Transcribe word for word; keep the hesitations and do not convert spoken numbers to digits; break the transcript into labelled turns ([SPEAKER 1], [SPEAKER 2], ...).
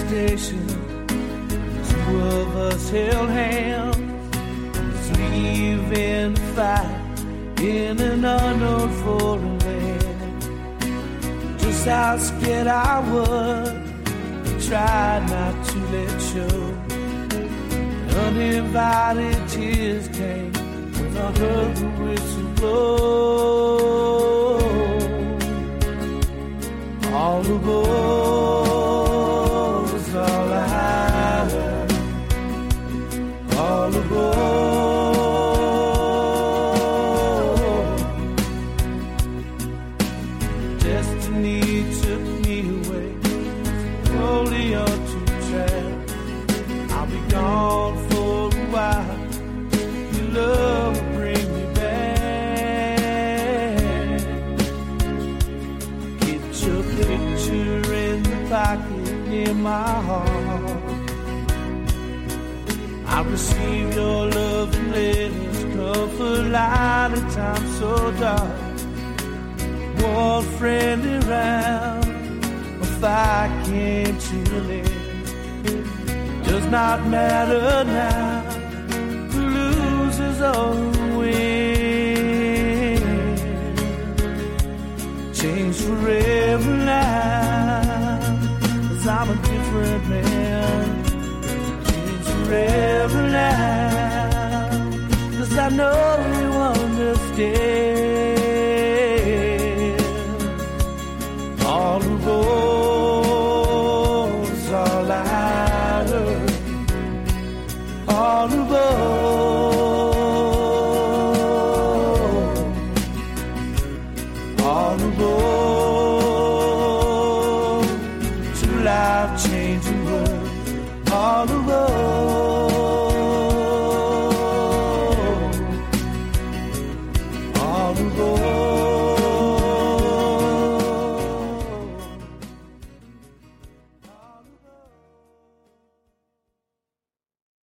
[SPEAKER 1] station, two of us held hands, leaving to fight in an unknown foreign land. Just how scared I was, I tried not to let show. Uninvited tears came when I heard the whistle blow. All aboard was all I heard. All aboard. Destiny took me away, slowly onto track. I'll be gone for a while. Your love will bring me back. Get your picture in the pocket near my heart. I receive your love and letters, comfort light at times so dark. One friendly round, if I came to an end. Does not matter now, who loses or who wins. Change forever now, 'cause I'm a different man. Change forever now, 'cause I know you understand. All aboard is all I heard. All aboard.